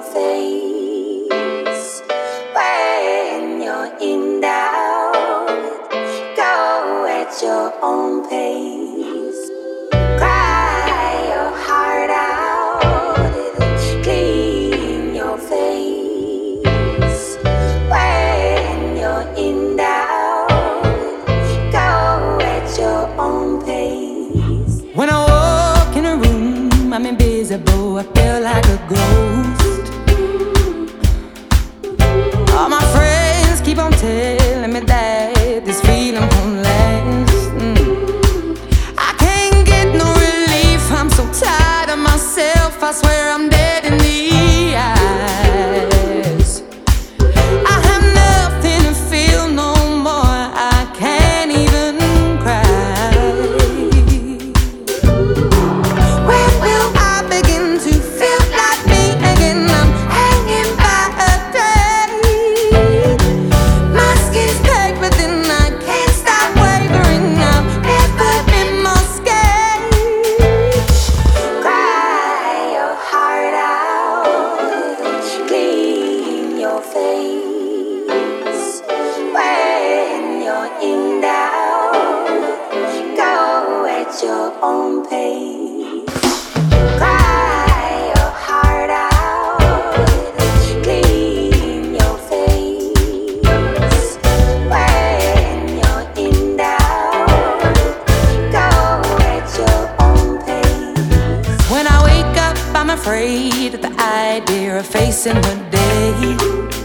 your face. When you're in doubt, go at your own pace. Cry your heart out, clean your face. When you're in doubt, go at your own pace. When I walk in a room, I'm invisible, I feel like a ghost. All my friends keep on telling me that this feeling won't last. I can't get no relief, I'm so tired of myself, I swear I'm dead in the eyes. I have nothing to feel no more, I can't even cry. When will I begin to feel like me again? I'm hanging by a thread. My skin's packed, but then I can't stop wavering. I've never been more scared. Cry your heart out, clean your face. When you're in doubt, go at your own pace. Cry your heart out, clean your face. When you're in doubt, go at your own pace. When I wake up, I'm afraid of the idea of facing the day.